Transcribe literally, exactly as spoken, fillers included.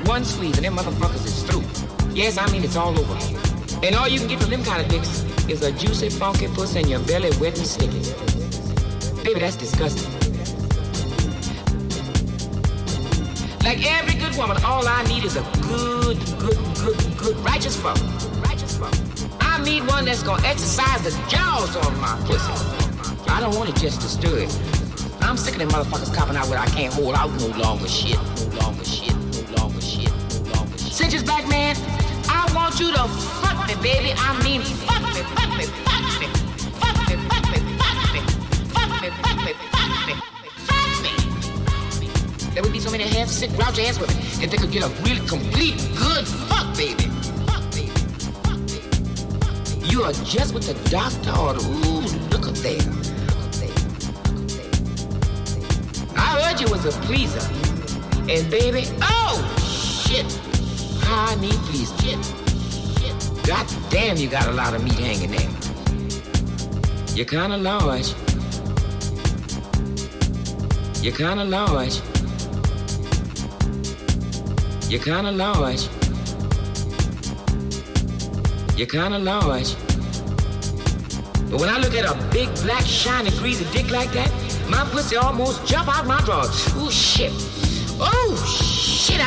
one squeeze and them motherfuckers is through. Yes, I mean it's all over. And all you can get from them kind of dicks is a juicy, funky pussy in your belly wet and sticky. Baby, that's disgusting. Like every good woman, all I need is a good, good, good, good, righteous fuck. Righteous fuck. I need one that's gonna exercise the jaws on my pussy. I don't want it just to stir it. I'm sick of them motherfuckers copping out where I can't hold out no longer shit. No longer shit, no longer shit, no longer shit. Cinch is back, man. I want you to fuck me, baby. I mean, fuck me, fuck me, fuck me. Fuck me, fuck me, fuck me. Fuck me, fuck me, fuck me. Fuck me. There would be so many half-sick, grouchy ass women if they could get a really complete, good fuck, baby. Fuck, baby. Fuck, baby. You are just what the doctor ordered. Ooh, look at there. I heard you was a pleaser. And baby, oh, shit. How I need please. Shit. Shit. God damn, you got a lot of meat hanging there. You're kinda large. You're kinda large. You're kinda large. You're kinda large. But when I look at a big, black, shiny, greasy dick like that, my pussy almost jump out my drawers. Oh, shit. Oh, shit, I